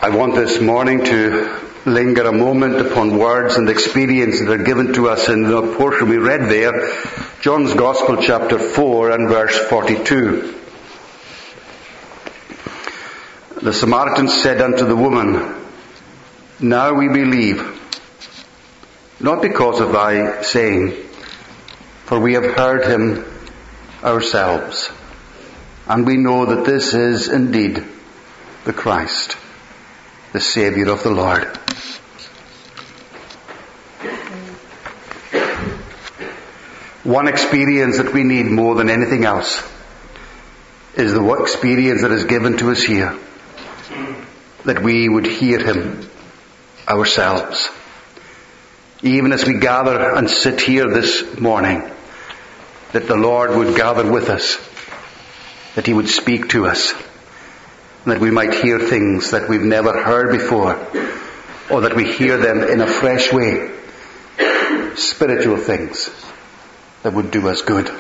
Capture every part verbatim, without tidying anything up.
I want this morning to linger a moment upon words and experience that are given to us in the portion we read there, John's Gospel chapter four and verse forty-two. The Samaritan said unto the woman, Now we believe, not because of thy saying, for we have heard him ourselves, and we know that this is indeed the Christ, the Saviour of the Lord. One experience that we need more than anything else is the experience that is given to us here, that we would hear him ourselves. Even as we gather and sit here this morning, that the Lord would gather with us, that he would speak to us, and that we might hear things that we've never heard before, or that we hear them in a fresh way, spiritual things that would do us good.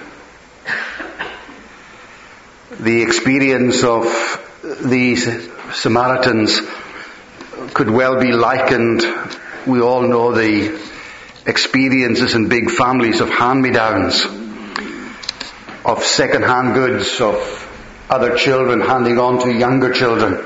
The experience of these Samaritans could well be likened, we all know the experiences in big families of hand-me-downs, of second-hand goods, of other children handing on to younger children.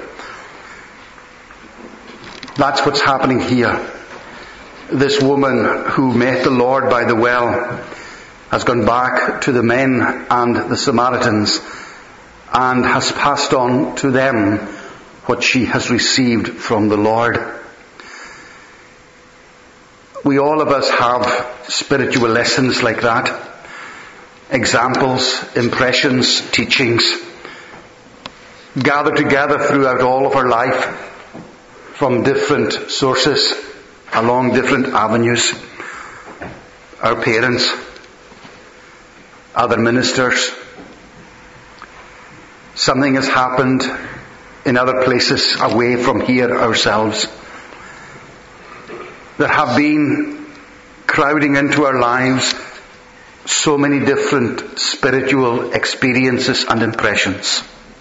That's what's happening here. This woman who met the Lord by the well has gone back to the men and the Samaritans and has passed on to them what she has received from the Lord. We all of us have spiritual lessons like that. Examples, impressions, teachings, gathered together throughout all of our life from different sources, along different avenues. Our parents, other ministers. Something has happened in other places away from here ourselves. There have been crowding into our lives so many different spiritual experiences and impressions.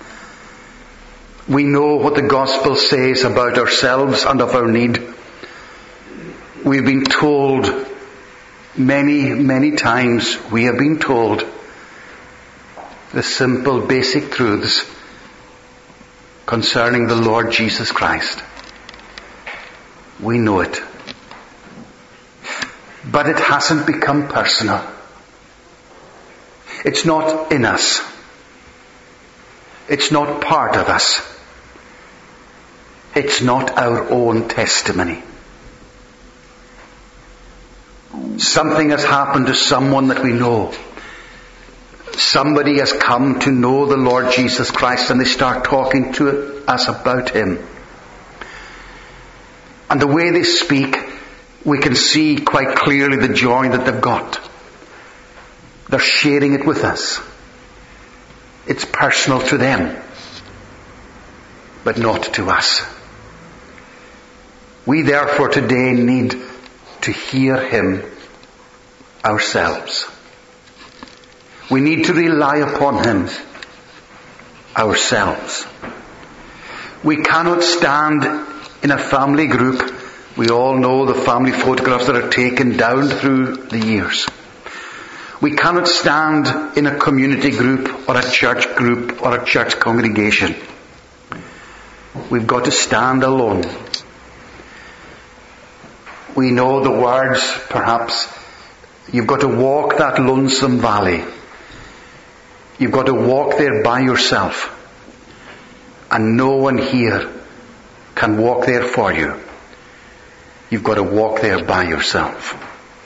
We know what the gospel says about ourselves and of our need. We've been told many, many times, we have been told the simple, basic truths concerning the Lord Jesus Christ. We know it. But it hasn't become personal. It's not in us. It's not part of us. It's not our own testimony. Something has happened to someone that we know. Somebody has come to know the Lord Jesus Christ, and they start talking to us about him. And the way they speak, we can see quite clearly the joy that they've got. They're sharing it with us. It's personal to them, but not to us. We therefore today need to hear him ourselves. We need to rely upon him ourselves. We cannot stand in a family group. We all know the family photographs that are taken down through the years. We cannot stand in a community group or a church group or a church congregation. We've got to stand alone. We know the words, perhaps, you've got to walk that lonesome valley. You've got to walk there by yourself. And no one here can walk there for you. You've got to walk there by yourself.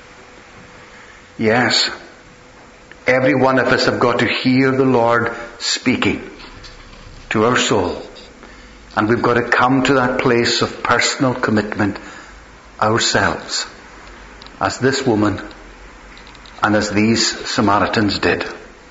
Yes, every one of us have got to hear the Lord speaking to our soul. And we've got to come to that place of personal commitment ourselves, as this woman and as these Samaritans did.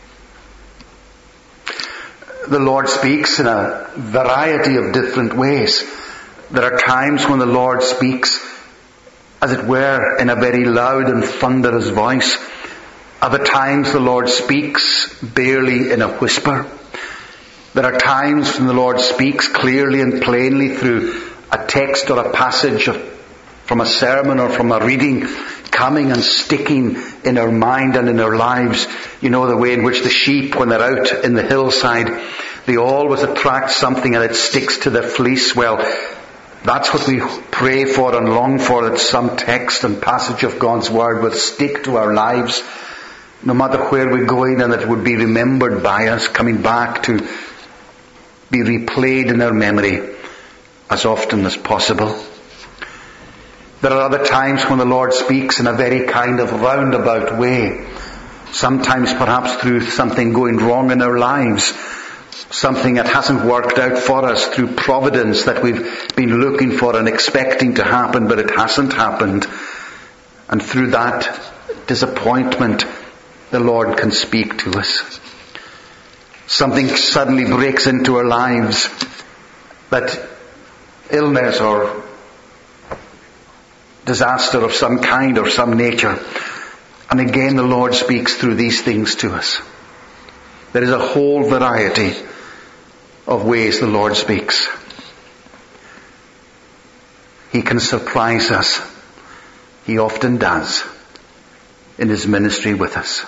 The Lord speaks in a variety of different ways. There are times when the Lord speaks, as it were, in a very loud and thunderous voice. Other times the Lord speaks barely in a whisper. There are times when the Lord speaks clearly and plainly through a text or a passage of, from a sermon or from a reading coming and sticking in our mind and in our lives. You know, the way in which the sheep, when they're out in the hillside, they always attract something and it sticks to their fleece. Well, that's what we pray for and long for, that some text and passage of God's Word will stick to our lives, no matter where we're going, and that it would be remembered by us, coming back to be replayed in our memory as often as possible. There are other times when the Lord speaks in a very kind of roundabout way. Sometimes perhaps through something going wrong in our lives. Something that hasn't worked out for us, through providence that we've been looking for and expecting to happen, but it hasn't happened. And through that disappointment, the Lord can speak to us. Something suddenly breaks into our lives, that illness or disaster of some kind or some nature. And again the Lord speaks through these things to us. There is a whole variety of ways the Lord speaks. He can surprise us. He often does in His ministry with us.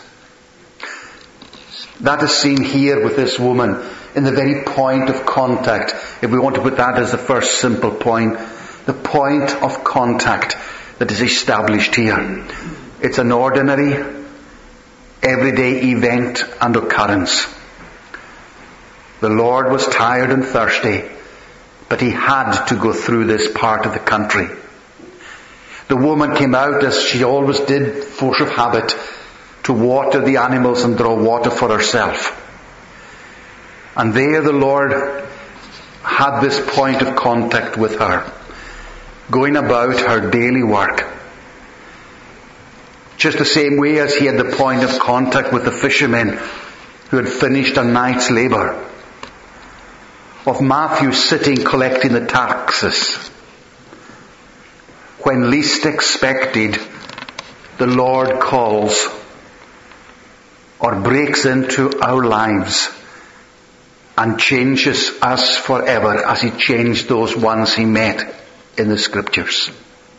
That is seen here with this woman in the very point of contact. If we want to put that as the first simple point, the point of contact that is established here. It's an ordinary, everyday event and occurrence. The Lord was tired and thirsty, but He had to go through this part of the country. The woman came out, as she always did, force of habit, to water the animals and draw water for herself. And there the Lord had this point of contact with her, going about her daily work. Just the same way as He had the point of contact with the fishermen who had finished a night's labour. Of Matthew sitting collecting the taxes. When least expected, the Lord calls or breaks into our lives and changes us forever, as He changed those ones He met in the Scriptures.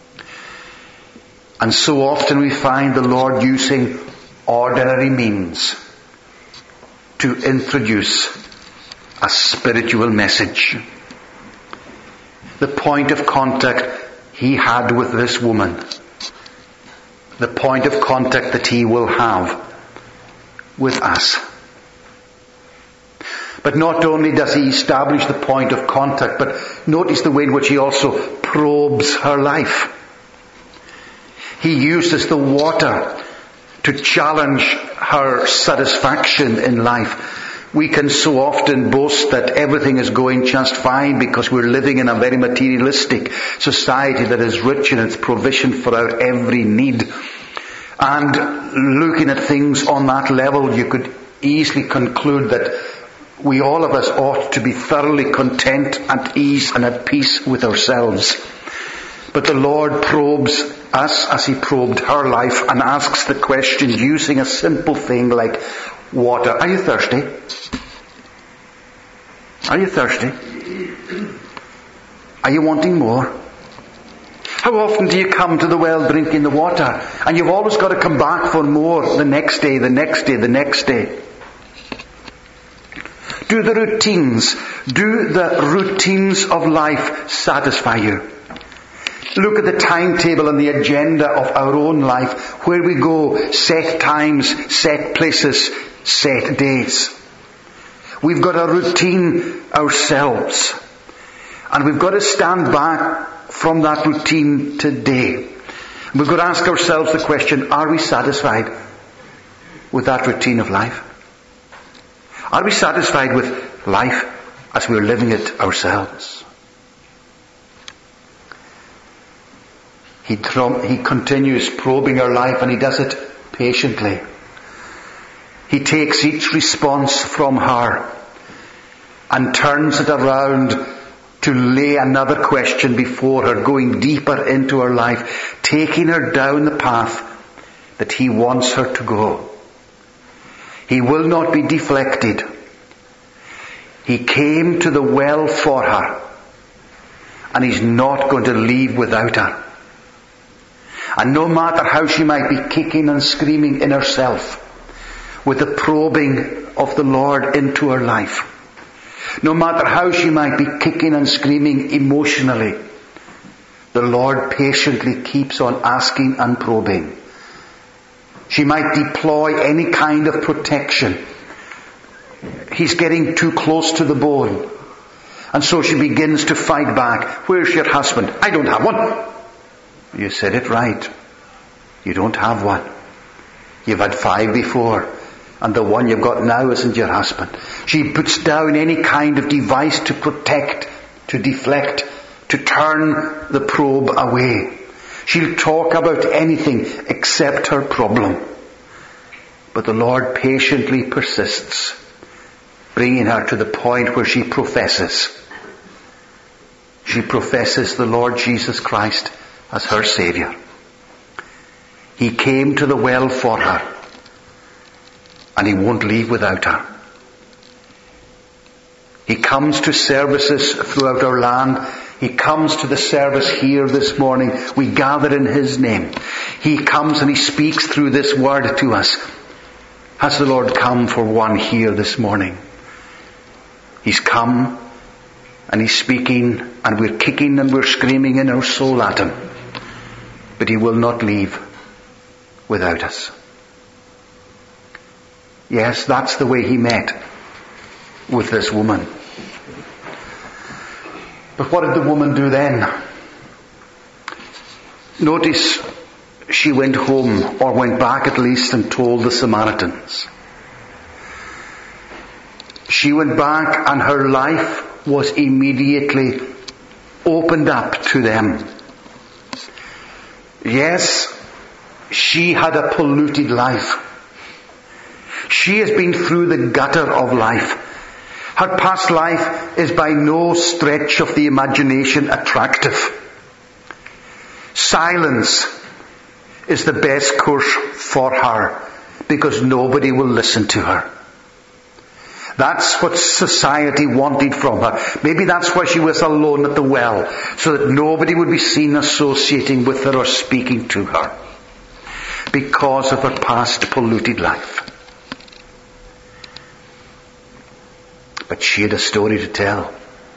And so often we find the Lord using ordinary means to introduce a spiritual message. The point of contact He had with this woman, the point of contact that He will have with us. But not only does He establish the point of contact, but notice the way in which He also probes her life. He uses the water to challenge her satisfaction in life. We can so often boast that everything is going just fine because we're living in a very materialistic society that is rich in its provision for our every need. And looking at things on that level, you could easily conclude that we all of us ought to be thoroughly content, at ease and at peace with ourselves. But the Lord probes us as He probed her life and asks the question using a simple thing like water. Are you thirsty? Are you thirsty? Are you wanting more? How often do you come to the well drinking the water, and you've always got to come back for more the next day, the next day, the next day? Do the routines, do the routines of life satisfy you? Look at the timetable and the agenda of our own life, where we go, set times, set places, set days. We've got a routine ourselves, and we've got to stand back from that routine today. We've got to ask ourselves the question, are we satisfied with that routine of life? Are we satisfied with life as we're living it ourselves? He, trum- he continues probing our life, and He does it patiently. He takes each response from her and turns it around to lay another question before her, going deeper into her life, taking her down the path that He wants her to go. He will not be deflected. He came to the well for her, and He's not going to leave without her. And no matter how she might be kicking and screaming in herself, with the probing of the Lord into her life, no matter how she might be kicking and screaming emotionally, the Lord patiently keeps on asking and probing. She might deploy any kind of protection. He's getting too close to the bone. And so she begins to fight back. Where's your husband? I don't have one. You said it right. You don't have one. You've had five before. And the one you've got now isn't your husband. She puts down any kind of device to protect, to deflect, to turn the probe away. She'll talk about anything except her problem. But the Lord patiently persists, bringing her to the point where she professes. She professes the Lord Jesus Christ as her Saviour. He came to the well for her, and He won't leave without her. He comes to services throughout our land. He comes to the service here this morning. We gather in His name. He comes and He speaks through this word to us. Has the Lord come for one here this morning? He's come and He's speaking, and we're kicking and we're screaming in our soul at Him. But He will not leave without us. Yes, that's the way He met with this woman. But what did the woman do then? Notice she went home, or went back at least, and told the Samaritans. She went back and her life was immediately opened up to them. Yes, she had a polluted life. She has been through the gutter of life. Her past life is by no stretch of the imagination attractive. Silence is the best course for her, because nobody will listen to her. That's what society wanted from her. Maybe that's why she was alone at the well, so that nobody would be seen associating with her or speaking to her, because of her past polluted life. But she had a story to tell.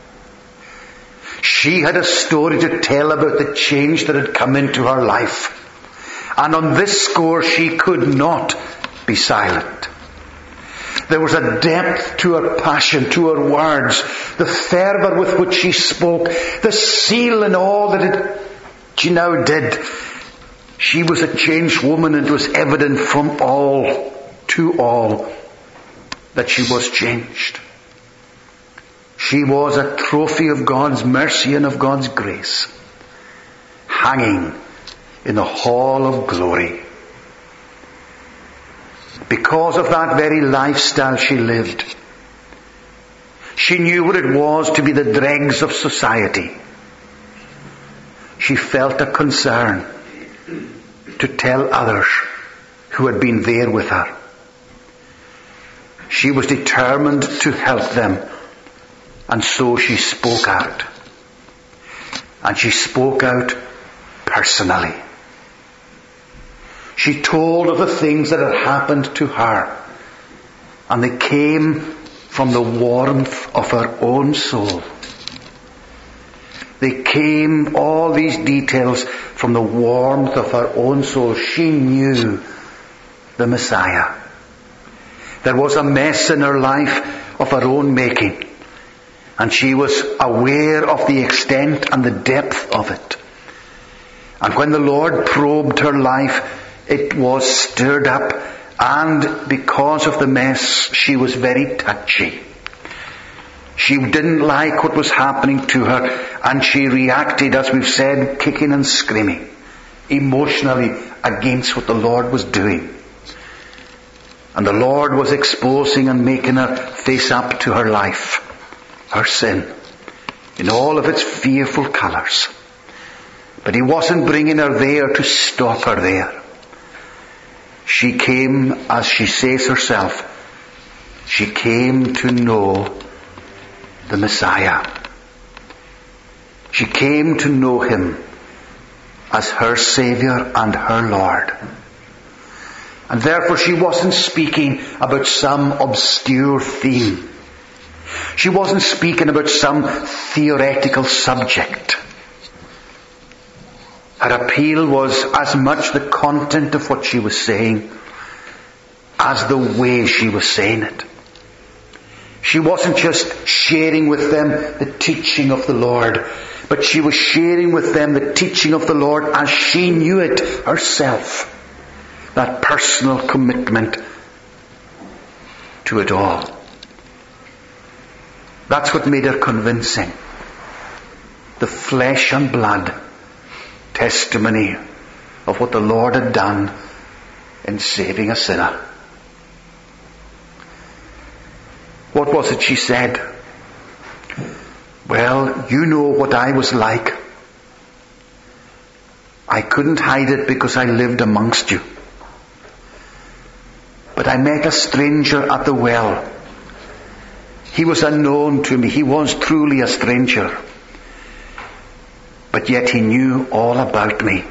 She had a story to tell about the change that had come into her life. And on this score she could not be silent. There was a depth to her passion, to her words, the fervour with which she spoke, the zeal in all that it, she now did. She was a changed woman, and it was evident from all to all that she was changed. She was a trophy of God's mercy and of God's grace, hanging in the hall of glory. Because of that very lifestyle she lived, she knew what it was to be the dregs of society. She felt a concern to tell others who had been there with her. She was determined to help them, and so she spoke out. And she spoke out personally. She told of the things that had happened to her, and they came from the warmth of her own soul. They came, all these details, from the warmth of her own soul. She knew the Messiah. There was a mess in her life of her own making, and she was aware of the extent and the depth of it. And when the Lord probed her life, it was stirred up, and because of the mess, she was very touchy. She didn't like what was happening to her, and she reacted, as we've said, kicking and screaming, emotionally against what the Lord was doing. And the Lord was exposing and making her face up to her life, her sin, in all of its fearful colours. But He wasn't bringing her there to stop her there. She came, as she says herself, she came to know the Messiah. She came to know him as her Saviour and her Lord. And therefore she wasn't speaking about some obscure theme. She wasn't speaking about some theoretical subject. Her appeal was as much the content of what she was saying as the way she was saying it. She wasn't just sharing with them the teaching of the Lord, but she was sharing with them the teaching of the Lord as she knew it herself. That personal commitment to it all. That's what made her convincing. The flesh and blood testimony of what the Lord had done in saving a sinner. What was it she said? Well, you know what I was like. I couldn't hide it because I lived amongst you. But I met a stranger at the well. He was unknown to me. He was truly a stranger. But yet he knew all about me.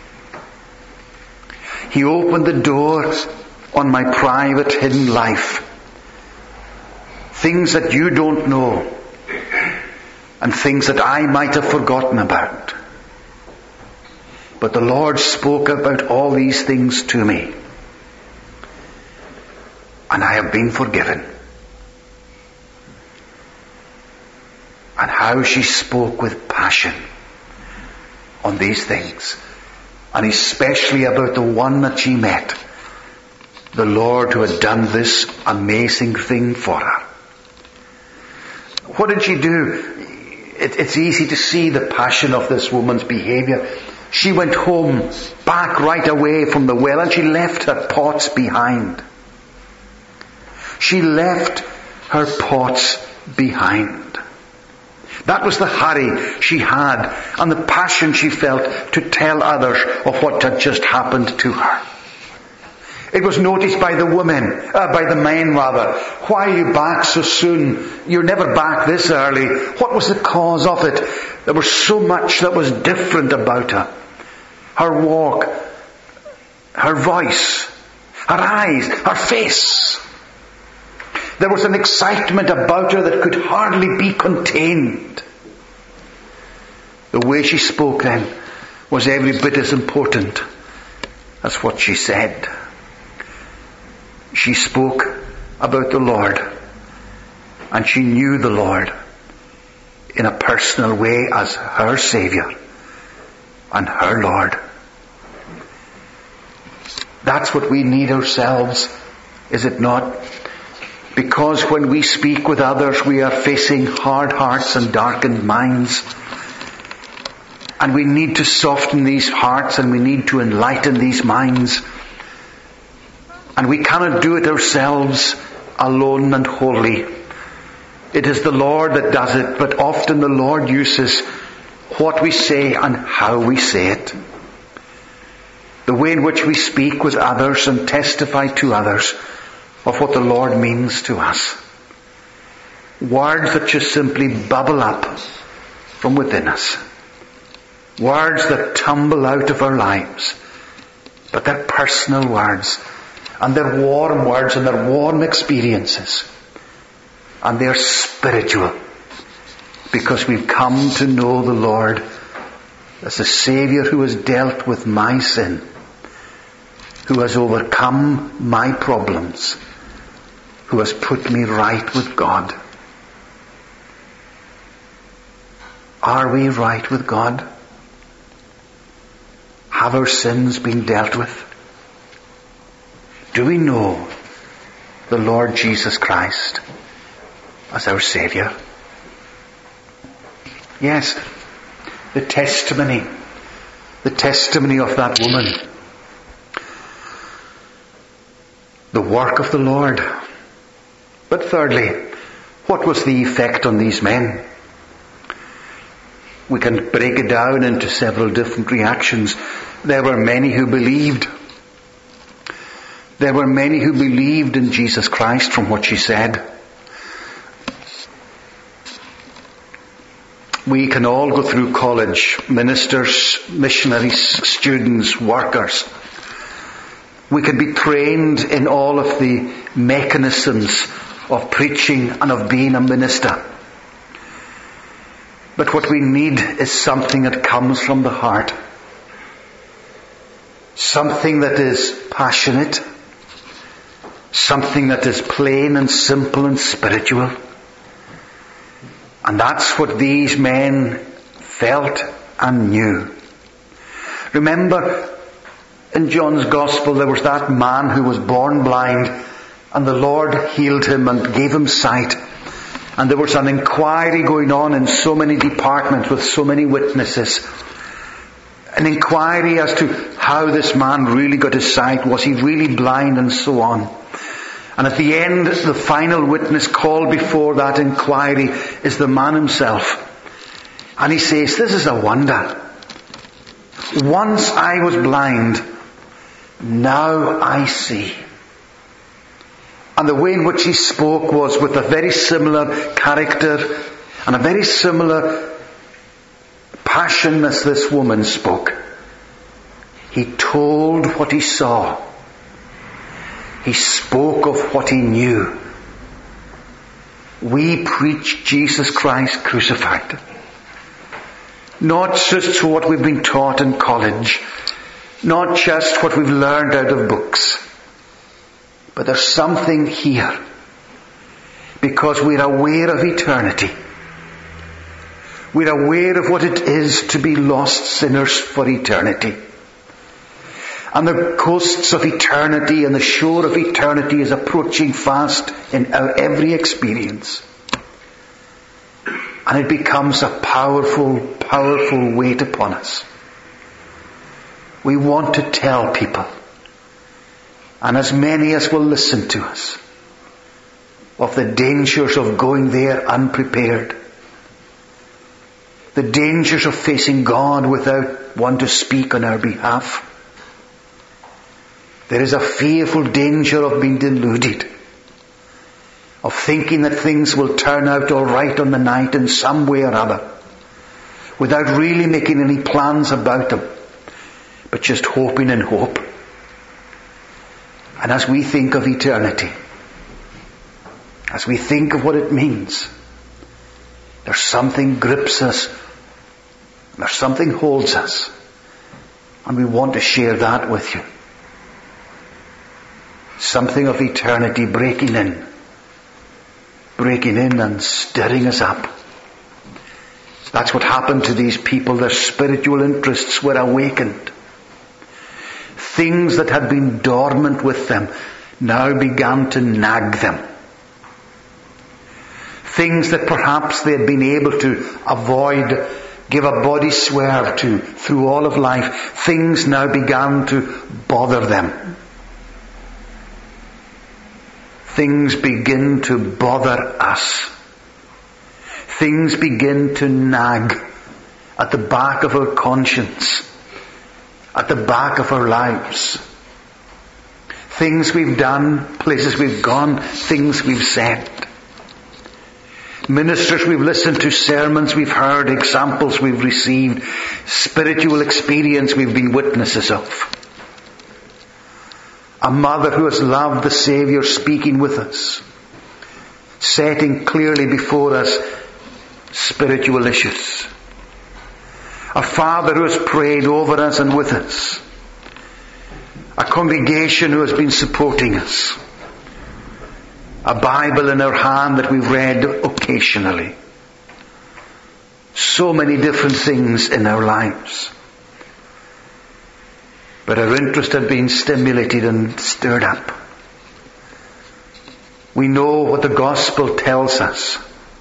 He opened the doors on my private hidden life. Things that you don't know. And things that I might have forgotten about. But the Lord spoke about all these things to me. And I have been forgiven. And how she spoke with passion on these things. And especially about the one that she met. The Lord who had done this amazing thing for her. What did she do? It, it's easy to see the passion of this woman's behavior. She went home, back right away from the well, and she left her pots behind. She left her pots behind. That was the hurry she had and the passion she felt to tell others of what had just happened to her. It was noticed by the women, uh, by the men rather. Why are you back so soon? You're never back this early. What was the cause of it? There was so much that was different about her. Her walk, her voice, her eyes, her face. There was an excitement about her that could hardly be contained. The way she spoke then was every bit as important as what she said. She spoke about the Lord, and she knew the Lord in a personal way as her Saviour and her Lord. That's what we need ourselves, is it not? Because when we speak with others, we are facing hard hearts and darkened minds. And we need to soften these hearts and we need to enlighten these minds. And we cannot do it ourselves alone and wholly. It is the Lord that does it, but often the Lord uses what we say and how we say it. The way in which we speak with others and testify to others of what the Lord means to us. Words that just simply bubble up from within us. Words that tumble out of our lives. But they're personal words. And they're warm words and they're warm experiences. And they're spiritual. Because we've come to know the Lord as the Saviour who has dealt with my sin. Who has overcome my problems. Who has put me right with God. Are we right with God? Have our sins been dealt with? Do we know the Lord Jesus Christ as our Saviour? Yes, the testimony, the testimony of that woman. The work of the Lord. But thirdly, what was the effect on these men? We can break it down into several different reactions. There were many who believed. There were many who believed in Jesus Christ from what she said. We can all go through college, ministers, missionaries, students, workers. We can be trained in all of the mechanisms of preaching and of being a minister. But what we need is something that comes from the heart. Something that is passionate. Something that is plain and simple and spiritual. And that's what these men felt and knew. Remember, in John's Gospel there was that man who was born blind, and the Lord healed him and gave him sight. And there was an inquiry going on in so many departments with so many witnesses. An inquiry as to how this man really got his sight. Was he really blind, and so on. And at the end, the final witness called before that inquiry is the man himself. And he says, this is a wonder. Once I was blind, now I see. And the way in which he spoke was with a very similar character and a very similar passion as this woman spoke. He told what he saw. He spoke of what he knew. We preach Jesus Christ crucified. Not just what we've been taught in college. Not just what we've learned out of books. But there's something here. Because we're aware of eternity. We're aware of what it is to be lost sinners for eternity. And the coasts of eternity and the shore of eternity is approaching fast in our every experience. And it becomes a powerful, powerful weight upon us. We want to tell people, and as many as will listen to us, of the dangers of going there unprepared. The dangers of facing God without one to speak on our behalf. There is a fearful danger of being deluded. Of thinking that things will turn out all right on the night in some way or other. Without really making any plans about them. But just hoping in hope. And as we think of eternity, as we think of what it means, there's something grips us, there's something holds us, and we want to share that with you. Something of eternity breaking in, breaking in and stirring us up. That's what happened to these people. Their spiritual interests were awakened. Things that had been dormant with them now began to nag them. Things that perhaps they had been able to avoid, give a body swerve to through all of life, things now began to bother them. Things begin to bother us. Things begin to nag at the back of our conscience, at the back of our lives. Things we've done, places we've gone, things we've said. Ministers we've listened to, sermons we've heard, examples we've received, spiritual experience we've been witnesses of. A mother who has loved the Saviour speaking with us, setting clearly before us spiritual issues. A father who has prayed over us and with us. A congregation who has been supporting us. A Bible in our hand that we've read occasionally. So many different things in our lives. But our interest had been stimulated and stirred up. We know what the gospel tells us.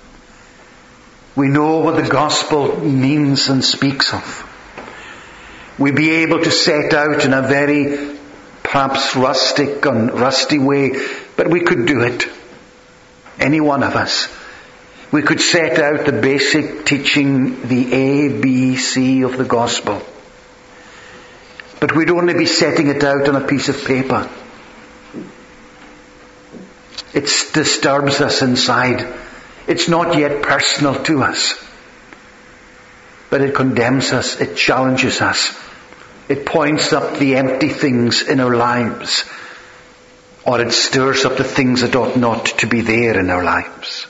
We know what the gospel means and speaks of. We'd be able to set out in a very perhaps rustic and rusty way, but we could do it. Any one of us. We could set out the basic teaching, the A, B, C of the gospel. But we'd only be setting it out on a piece of paper. It disturbs us inside. It's not yet personal to us. but it condemns us, it challenges us. It points up the empty things in our lives, or it stirs up the things that ought not to be there in our lives.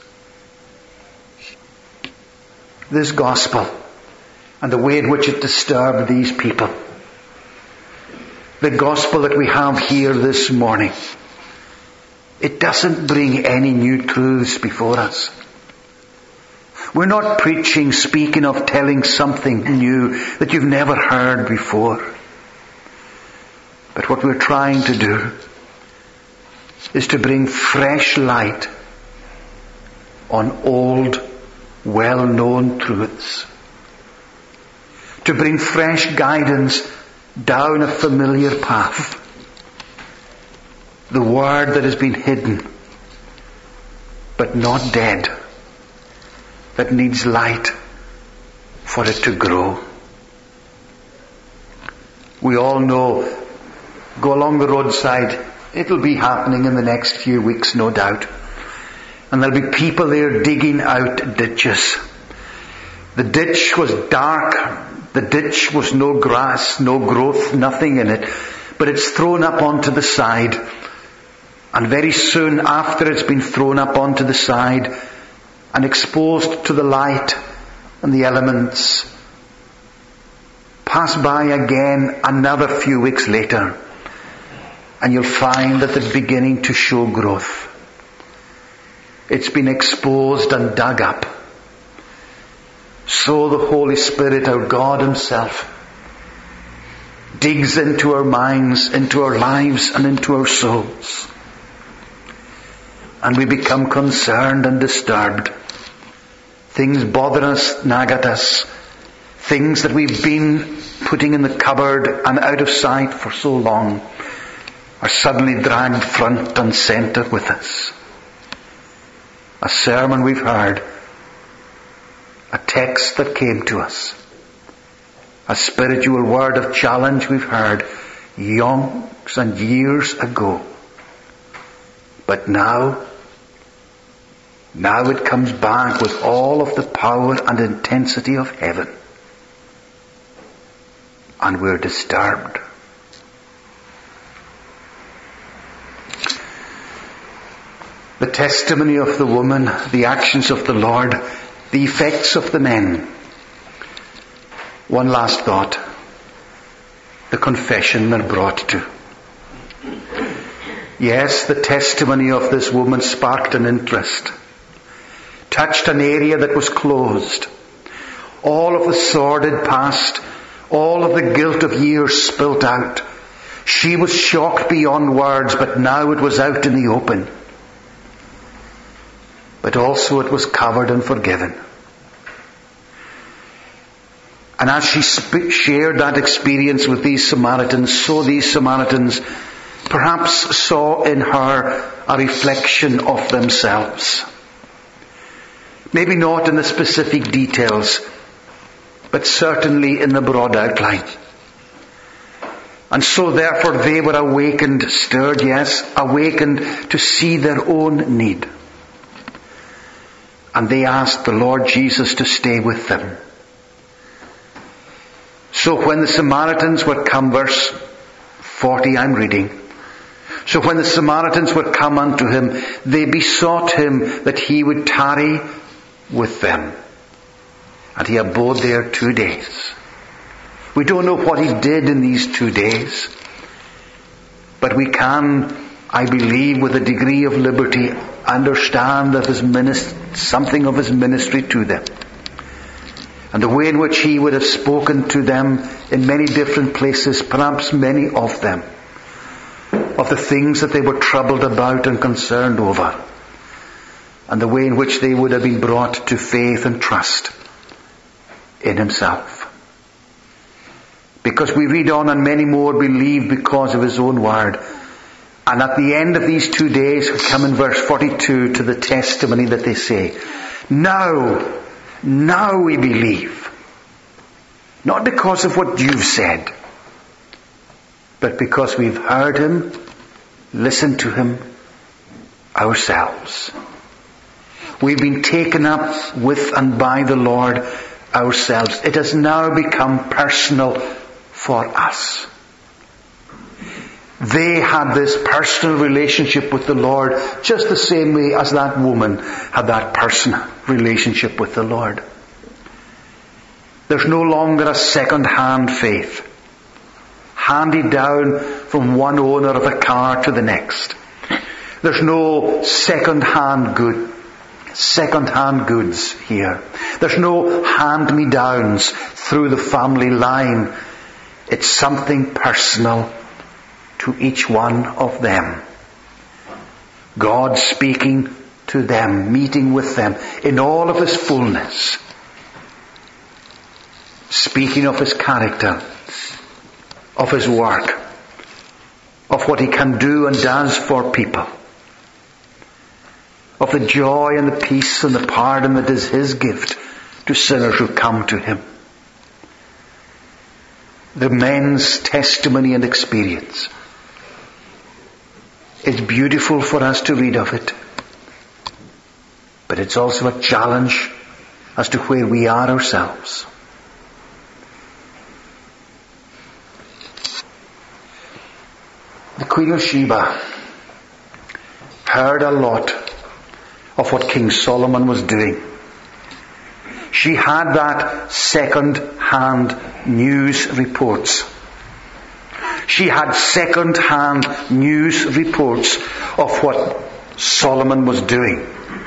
This gospel and the way in which it disturbed these people, the gospel that we have here this morning, it doesn't bring any new truths before us. We're not preaching, speaking of, telling something new that you've never heard before. But what we're trying to do is to bring fresh light on old, well-known truths. To bring fresh guidance down a familiar path. The word that has been hidden, but not dead, that needs light for it to grow. We all know, go along the roadside, it'll be happening in the next few weeks, no doubt. And there'll be people there digging out ditches. The ditch was dark, the ditch was no grass, no growth, nothing in it, but it's thrown up onto the side. And very soon after it's been thrown up onto the side and exposed to the light and the elements, pass by again another few weeks later, and you'll find that it's beginning to show growth. It's been exposed and dug up. So the Holy Spirit, our God Himself, digs into our minds, into our lives, and into our souls. And we become concerned and disturbed. Things bother us, nag at us. Things that we've been putting in the cupboard and out of sight for so long are suddenly dragged front and centre with us. A sermon we've heard, a text that came to us, a spiritual word of challenge we've heard yonks and years ago. But now, now it comes back with all of the power and intensity of heaven. And we're disturbed. The testimony of the woman, the actions of the Lord, the effects of the men. One last thought. The confession they're brought to. Yes, the testimony of this woman sparked an interest. Touched an area that was closed. All of the sordid past, all of the guilt of years spilt out. She was shocked beyond words, but now it was out in the open. But also it was covered and forgiven. And as she sp- shared that experience with these Samaritans, so these Samaritans perhaps saw in her a reflection of themselves. Maybe not in the specific details, but certainly in the broad outline. And so therefore they were awakened, stirred, yes, awakened to see their own need. And they asked the Lord Jesus to stay with them. So when the Samaritans were come, verse forty I'm reading. So when the Samaritans were come unto him, they besought him that he would tarry with them. And he abode there two days. We don't know what he did in these two days. But we can, I believe, with a degree of liberty, understand that his minist- something of his ministry to them. And the way in which he would have spoken to them in many different places, perhaps many of them, of the things that they were troubled about and concerned over, and the way in which they would have been brought to faith and trust in himself. Because we read on, and many more believed because of his own word. And at the end of these two days, we come in verse forty-two to the testimony that they say, Now, now we believe. Not because of what you've said, but because we've heard him, listened to him ourselves. We've been taken up with and by the Lord ourselves. It has now become personal for us. They had this personal relationship with the Lord just the same way as that woman had that personal relationship with the Lord. There's no longer a second-hand faith, handed down from one owner of a car to the next. There's no second-hand good, second-hand goods here. There's no hand-me-downs through the family line. It's something personal to each one of them. God speaking to them, meeting with them in all of His fullness, speaking of His character, of His work, of what He can do and does for people, of the joy and the peace and the pardon that is His gift to sinners who come to Him. The men's testimony and experience. It's beautiful for us to read of it, but it's also a challenge as to where we are ourselves. The Queen of Sheba heard a lot of what King Solomon was doing. She had that second-hand news reports. She had second-hand news reports of what Solomon was doing.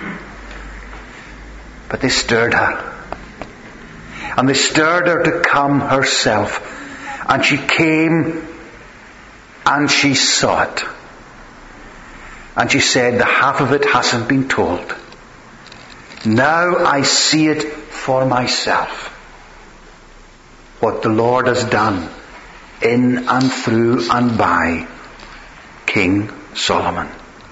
But they stirred her. And they stirred her to come herself. And she came and she saw it. And she said, the half of it hasn't been told. Now I see it for myself. What the Lord has done in and through and by King Solomon.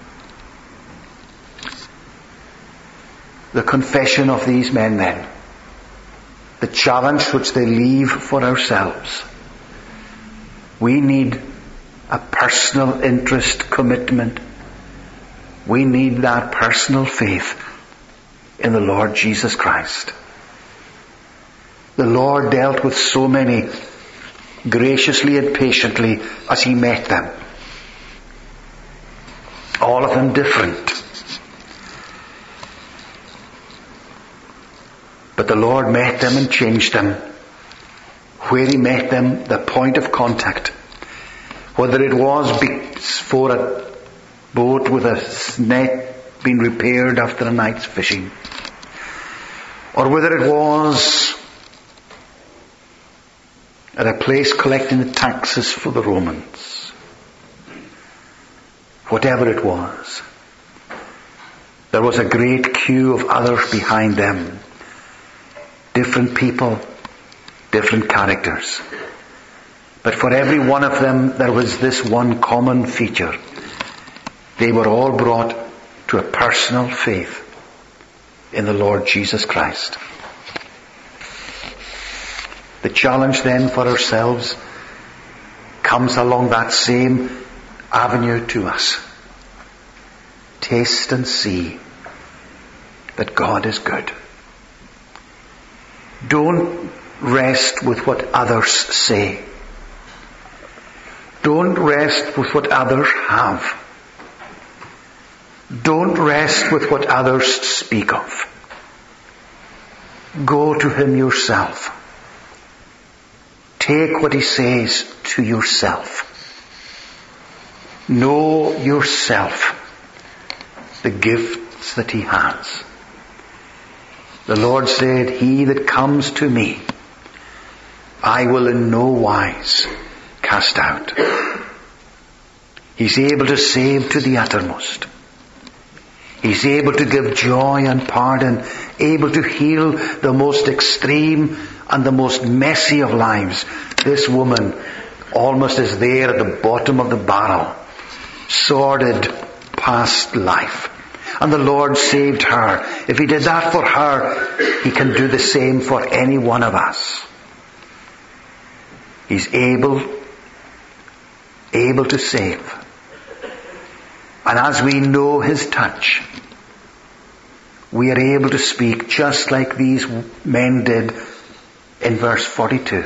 The confession of these men then. The challenge which they leave for ourselves. We need a personal interest, commitment. We need that personal faith in the Lord Jesus Christ. The Lord dealt with so many graciously and patiently as He met them. All of them different. But the Lord met them and changed them. Where He met them, the point of contact. Whether it was before a boat with a net being repaired after a night's fishing, or whether it was at a place collecting the taxes for the Romans. Whatever it was, there was a great queue of others behind them. Different people, different characters. But for every one of them there was this one common feature. They were all brought to a personal faith in the Lord Jesus Christ. The challenge then for ourselves comes along that same avenue to us. Taste and see that God is good. Don't rest with what others say. Don't rest with what others have. Don't rest with what others speak of. Go to Him yourself. Take what He says to yourself. Know yourself the gifts that He has. The Lord said, He that comes to me, I will in no wise cast out. He's able to save to the uttermost. He's able to give joy and pardon, able to heal the most extreme and the most messy of lives. This woman almost is there at the bottom of the barrel, sordid past life. And the Lord saved her. If He did that for her, He can do the same for any one of us. He's able, able to save. And as we know His touch, we are able to speak just like these men did in verse forty-two.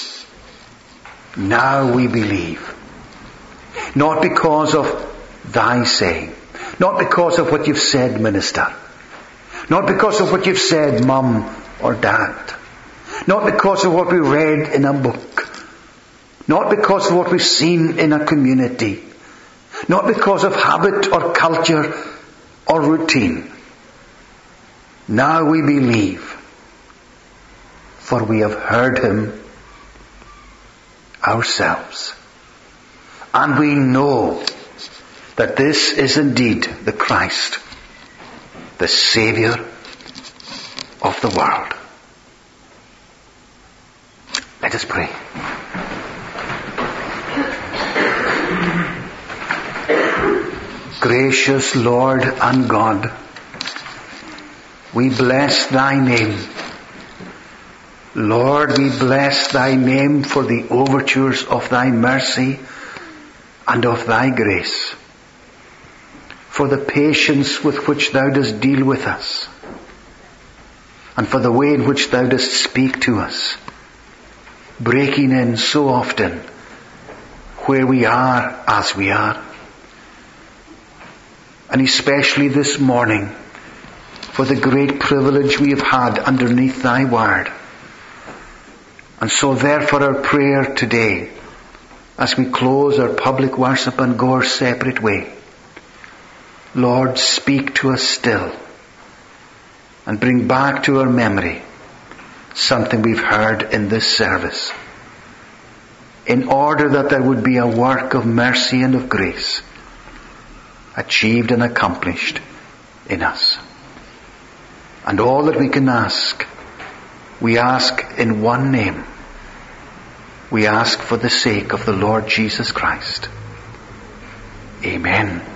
Now we believe. Not because of thy saying. Not because of what you've said, minister. Not because of what you've said, mum or dad. Not because of what we read in a book. Not because of what we've seen in a community. Not because of habit or culture or routine. Now we believe, for we have heard him ourselves. And we know that this is indeed the Christ, the Saviour of the world. Let us pray. Gracious Lord and God, we bless thy name. Lord, we bless thy name for the overtures of thy mercy and of thy grace, for the patience with which thou dost deal with us, and for the way in which thou dost speak to us, breaking in so often where we are as we are. And especially this morning, for the great privilege we have had underneath thy word. And so therefore our prayer today, as we close our public worship and go our separate way, Lord, speak to us still and bring back to our memory something we've heard in this service, in order that there would be a work of mercy and of grace achieved and accomplished in us. And all that we can ask, we ask in one name. We ask for the sake of the Lord Jesus Christ. Amen.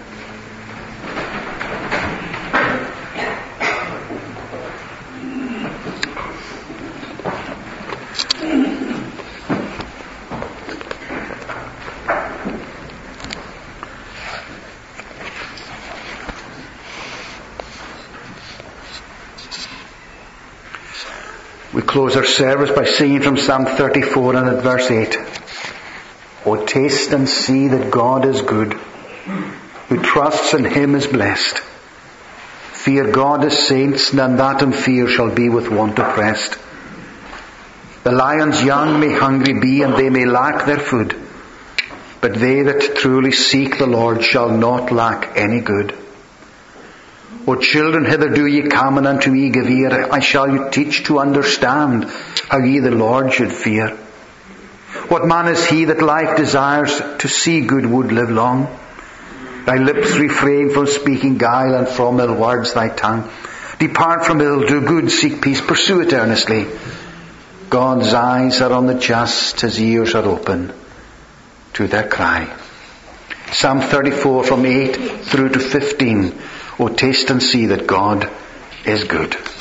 We close our service by singing from Psalm thirty-four and at verse eight. O taste and see that God is good. Who trusts in him is blessed. Fear God as saints, none that in fear shall be with want oppressed. The lions young may hungry be, and they may lack their food. But they that truly seek the Lord shall not lack any good. O children, hither do ye come, and unto me give ear. I shall you teach to understand how ye the Lord should fear. What man is he that life desires, to see good would live long? Thy lips refrain from speaking guile, and from ill words thy tongue. Depart from ill, do good, seek peace, pursue it earnestly. God's eyes are on the just, his ears are open to their cry. Psalm thirty-four from eight through to fifteen. O taste and see that God is good.